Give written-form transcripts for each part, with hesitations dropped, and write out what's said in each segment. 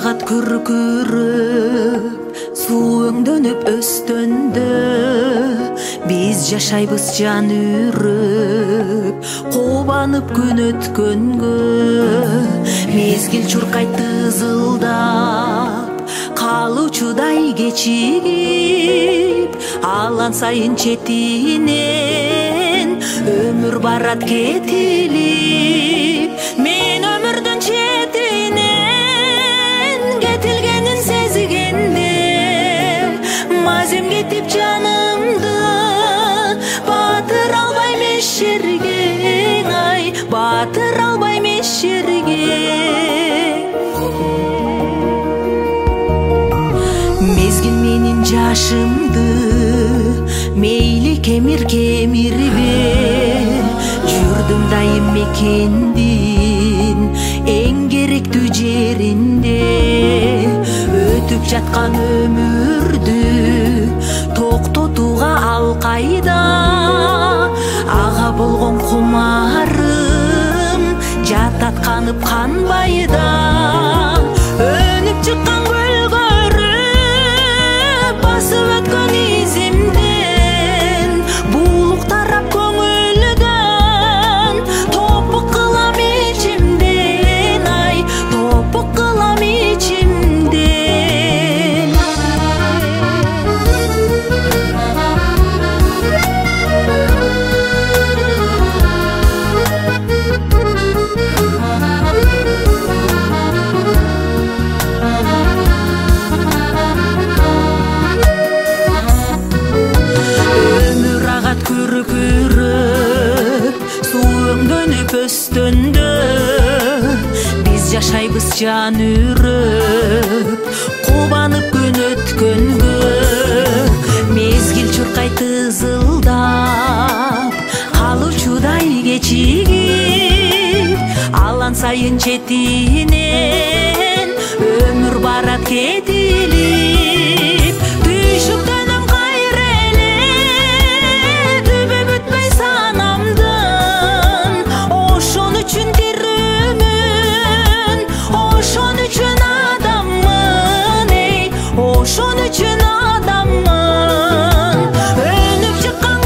агат күркүрүп суу өңдөнүп өстөндө биз жашайбыз жан үрүп кубанып күн өткөнгө мезгил чуркайт тызылдап калуучудай кечигип алан сайын четинен өмүр барат кетилип мен өмүрдүн четинен кетилгенин сезгенде мазем кетип жанымды батыра албайм эч жерге ай батыра албайм эч жерге мезгил менин жашымды мейли кемир бер жүрдүм дайым мекендин эң керектүү жеринде өтүп жаткан өмүрдү токтотууга ал кайда ага болгон кумарым жатат канып канбайда өнүп чыккан көлгөрүп басып өткөн изимден булук тарап көңүлдөн топук кылам ичимден ай топук кылам ичимден өмүр агат күркүрүп суу өңдөнүп өстөндө биз жашайбыз жан үрүп кубанып күн өткөнгө мезгил чуркайт тызылдап калуучудай кечигип алан сайын четинен өмүр барат кетилип түйшүктөнөм кайра эле түбү бүтпөй санамдын ошон үчүн тирүүмүн ошон үчүн адаммын эй ошон үчүн адаммын өнүп чыккан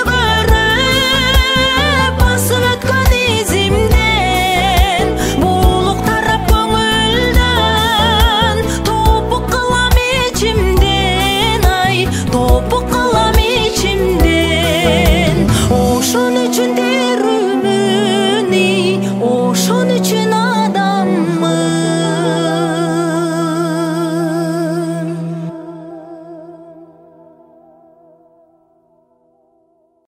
көлгөрүп басып өткөн изимден булук тарап көңүлдөн топук кылам ичимден ай топук кылам ичимден ошон үчүн